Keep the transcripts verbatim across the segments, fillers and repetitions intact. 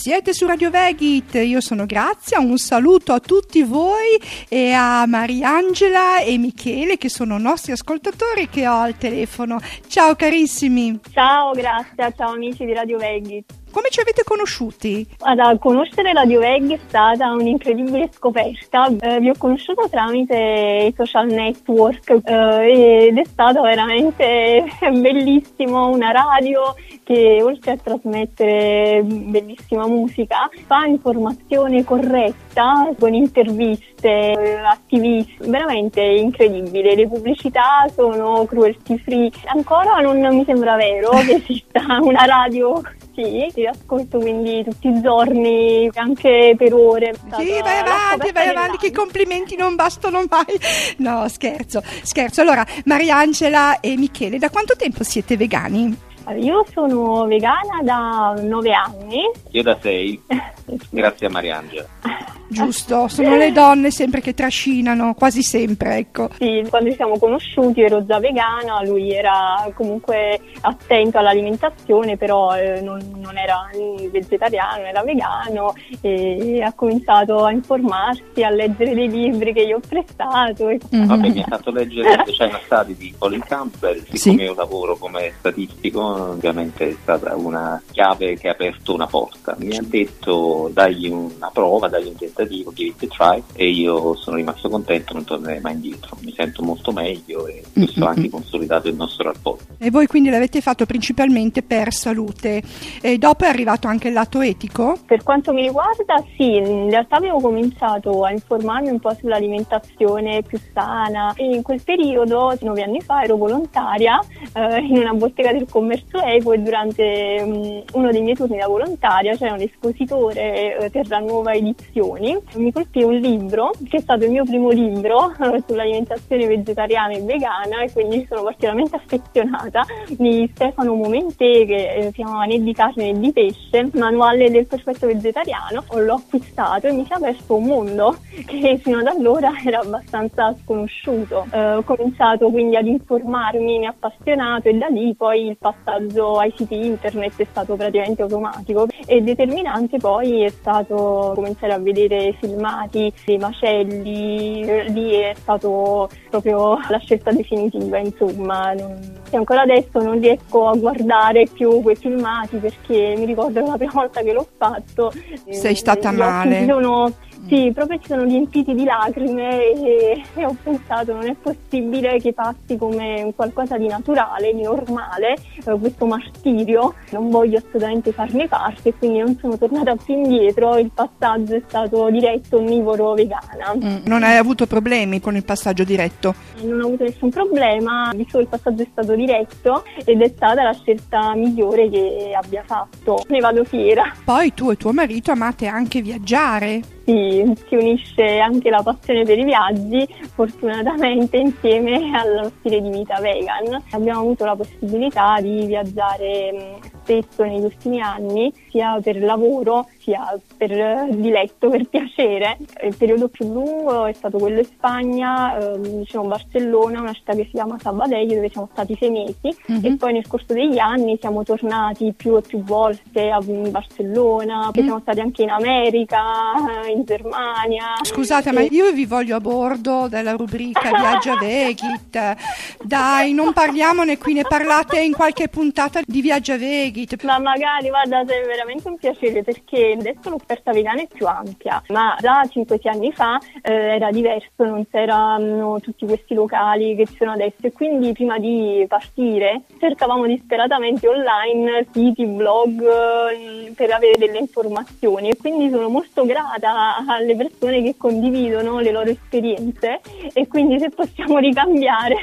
Siete su Radio Vegit, io sono Grazia, un saluto a tutti voi e a Mariangela e Michele che sono nostri ascoltatori che ho al telefono. Ciao carissimi. Ciao Grazia, ciao amici di Radio Vegit. Come ci avete conosciuti? Allora, conoscere Radio Veg è stata un'incredibile scoperta. Eh, vi ho conosciuto tramite i social network eh, ed è stato veramente bellissimo, una radio che oltre a trasmettere bellissima musica fa informazione corretta con interviste, attivisti, veramente incredibile. Le pubblicità sono cruelty free. Ancora non mi sembra vero che esista una radio così. Ti ascolto quindi tutti i giorni, anche per ore. Sì, vai avanti, vai avanti, che i complimenti non bastano mai. No, scherzo, scherzo. Allora, Mariangela e Michele, da quanto tempo siete vegani? Io sono vegana da nove anni. Io da sei, grazie a Mariangela. Giusto, sono le donne sempre che trascinano, quasi sempre, ecco. Sì, quando ci siamo conosciuti ero già vegana, lui era comunque attento all'alimentazione, però eh, non, non era vegetariano, era vegano e ha cominciato a informarsi, a leggere dei libri che io ho prestato. E... Mm-hmm. Vabbè, mi ha fatto leggere China Study di Colin Campbell, siccome sì. io lavoro come statistico, ovviamente è stata una chiave che ha aperto una porta. Mi ha detto dagli una prova, dagli un tentativo, give it a try, e io sono rimasto contento, non tornerei mai indietro, mi sento molto meglio e questo ha anche consolidato il nostro rapporto. E voi quindi l'avete fatto principalmente per salute e dopo è arrivato anche il lato etico? Per quanto mi riguarda sì, in realtà avevo cominciato a informarmi un po' sull'alimentazione più sana e in quel periodo, nove anni fa, ero volontaria eh, in una bottega del commercio equo e durante um, uno dei miei turni da volontaria c'era un espositore eh, Terranuova Edizioni. Mi colpì un libro che è stato il mio primo libro eh, sull'alimentazione vegetariana e vegana e quindi mi sono particolarmente affezionata, di Stefano Momentè che eh, si chiamava Né di carne né di pesce, manuale del perfetto vegetariano. L'ho acquistato e mi si è aperto un mondo che fino ad allora era abbastanza sconosciuto. Eh, ho cominciato quindi ad informarmi, mi ha appassionato e da lì poi il passaggio ai siti internet è stato praticamente automatico e determinante poi è stato cominciare a vedere filmati dei macelli, lì è stato proprio la scelta definitiva, insomma. E ancora adesso non riesco a guardare più quei filmati perché mi ricordo che la prima volta che l'ho fatto sei stata eh, male. Sono, sì, proprio ci sono riempiti di lacrime e, e ho pensato non è possibile che passi come un qualcosa di naturale, di normale, eh, questo martirio, non voglio assolutamente farne parte e quindi non sono tornata più indietro, il passaggio è stato diretto onnivoro vegana. Mm, non hai avuto problemi con il passaggio diretto? Non ho avuto nessun problema, visto che il passaggio è stato diretto ed è stata la scelta migliore che abbia fatto, ne vado fiera. Poi tu e tuo marito amate anche viaggiare? Sì, si unisce anche la passione per i viaggi, fortunatamente insieme allo stile di vita vegan. Abbiamo avuto la possibilità di viaggiare spesso negli ultimi anni, sia per lavoro sia per diletto, per piacere. Il periodo più lungo è stato quello in Spagna, eh, diciamo Barcellona, una città che si chiama Sabadell, dove siamo stati sei mesi, mm-hmm. e poi nel corso degli anni siamo tornati più e più volte a Barcellona, mm. siamo stati anche in America, in Germania. Scusate, ma io vi voglio a bordo della rubrica Viaggia Vegit. Dai, non parliamone qui, ne parlate in qualche puntata di Viaggia Vegit. Ma magari, guarda, è veramente un piacere perché adesso l'offerta vegana è più ampia, ma già cinque sei anni fa eh, era diverso, non c'erano tutti questi locali che ci sono adesso e quindi prima di partire cercavamo disperatamente online siti, blog eh, per avere delle informazioni e quindi sono molto grata alle persone che condividono le loro esperienze e quindi se possiamo ricambiare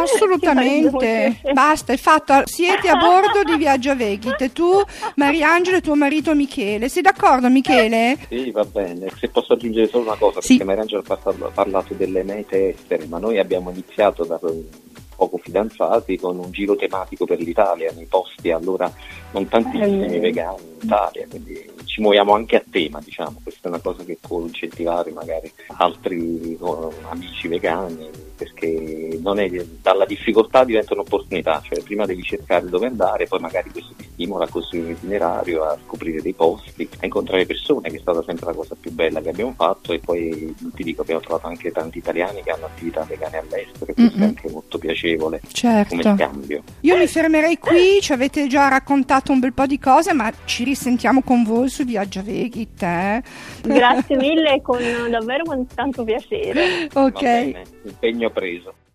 assolutamente basta, è fatto, siete a bordo di Viaggia Vegit, tu Mariangela e tuo marito Michele, sei d'accordo Michele? Sì, va bene, se posso aggiungere solo una cosa, sì. Perché Mariangela ha parlato delle mete estere, ma noi abbiamo iniziato da poco fidanzati con un giro tematico per l'Italia, nei posti allora non tantissimi eh, vegani in Italia, quindi ci muoviamo anche a tema, diciamo, questa è una cosa che può incentivare magari altri oh, amici vegani perché non è, dalla difficoltà diventa un'opportunità, cioè prima devi cercare dove andare, poi magari questo ti stimola a costruire un itinerario, a scoprire dei posti, a incontrare persone, che è stata sempre la cosa più bella che abbiamo fatto. E poi ti dico, abbiamo trovato anche tanti italiani che hanno attività vegane all'estero, e questo Mm-mm. è anche molto piacevole, certo, come scambio. Io mi fermerei qui, ci avete già raccontato un bel po' di cose, ma ci risentiamo con voi su Viaggia Vegit. Eh? Grazie mille, con davvero con tanto piacere. Ok. Va bene, impegno preso.